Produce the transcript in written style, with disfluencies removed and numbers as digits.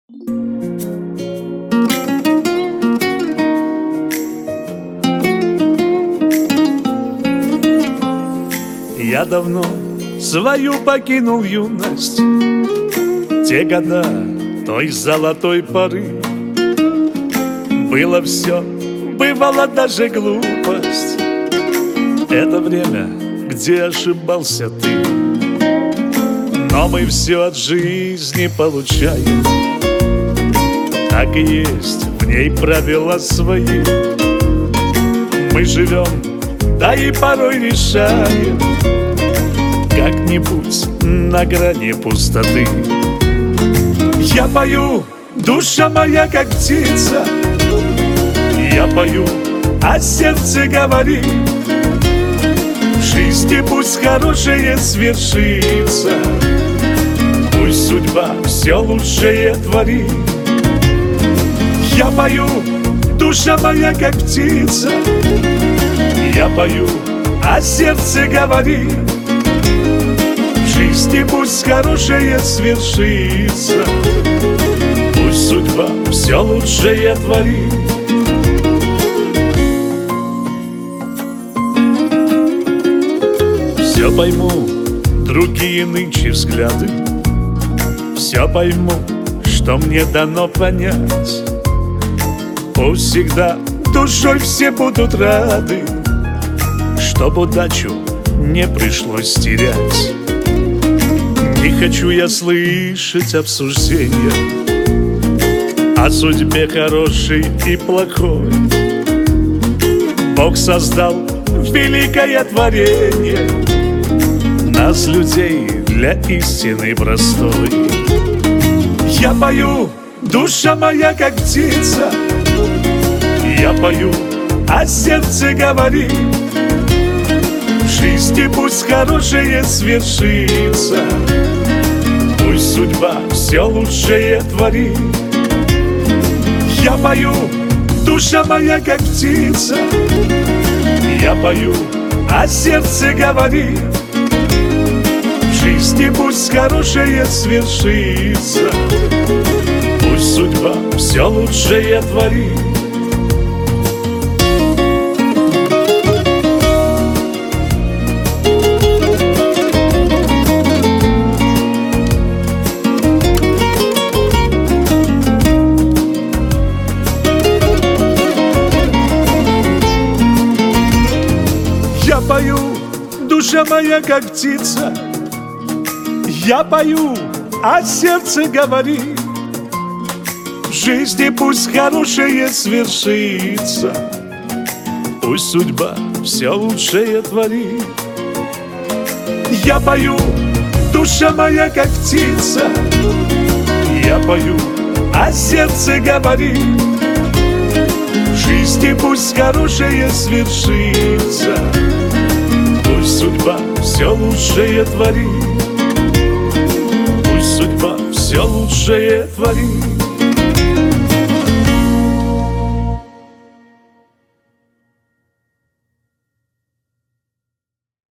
Я давно свою покинул юность, те года той золотой поры. Было все, бывала даже глупость. Это время, где ошибался ты. Но мы все от жизни получаем, так и есть в ней правила свои. Мы живем, да и порой решаем как-нибудь на грани пустоты. Я пою, душа моя как птица, я пою, а сердце говорит: в жизни пусть хорошее свершится, пусть судьба все лучшее творит. Я пою, душа моя как птица, я пою, а сердце говорит: в жизни пусть хорошее свершится, пусть судьба все лучшее творит. Все пойму, другие нынче взгляды, все пойму, что мне дано понять. Пусть всегда душой все будут рады, чтоб удачу не пришлось терять. Не хочу я слышать обсуждения о судьбе хорошей и плохой. Бог создал великое творение, нас, людей, для истины простой. Я пою, душа моя как птица, я пою, а сердце говорит: в жизни пусть хорошее свершится, пусть судьба все лучшее творит. Я пою, душа моя как птица, я пою, а сердце говорит: в жизни пусть хорошее свершится, пусть судьба все лучшее творит. Я пою, душа моя как птица, я пою, а сердце говорит: в жизни пусть хорошее свершится, пусть судьба все лучшее творит. Я пою, душа моя как птица, я пою, а сердце говорит: в жизни пусть хорошее свершится, пусть судьба все лучшее творит, пусть судьба все лучшее творит.